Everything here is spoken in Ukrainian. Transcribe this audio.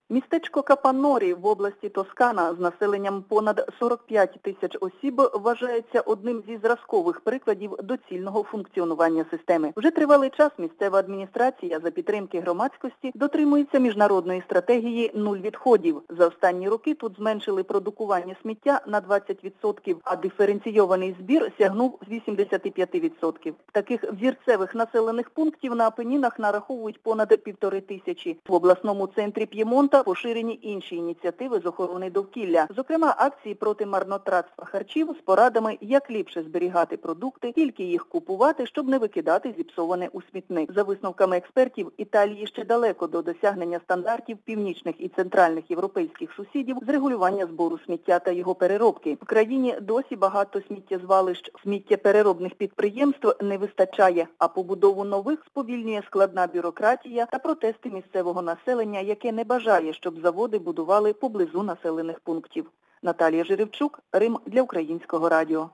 Містечко Капанорі в області Тоскана з населенням понад 45 тисяч осіб вважається одним зі зразкових прикладів доцільного функціонування системи. Вже тривалий час місцева адміністрація за підтримки громадськості дотримується міжнародної стратегії «нуль відходів». За останні роки тут зменшили продукування сміття на 20%, а диференційований збір сягнув 85%. Таких взірцевих населених пунктів на Апенінах нараховують понад 1500. В обласному центрі П'ємонта поширені інші ініціативи з охорони довкілля. Зокрема, акції проти марнотратства харчів з порадами, як ліпше зберігати продукти, тільки їх купувати, щоб не викидати зіпсоване у смітник. За висновками експертів, Італії ще далеко до досягнення стандартів північних і центральних європейських сусідів з регулювання збору сміття та його переробки. В країні досі багато сміттєзвалищ, сміттєпереробних підприємств не вистачає, а побудову нових сповільнює складна бюрократія та протести місцевого населення, яке не бажає, щоб заводи будували поблизу населених пунктів. Наталія Жеревчук, Рим для Українського радіо.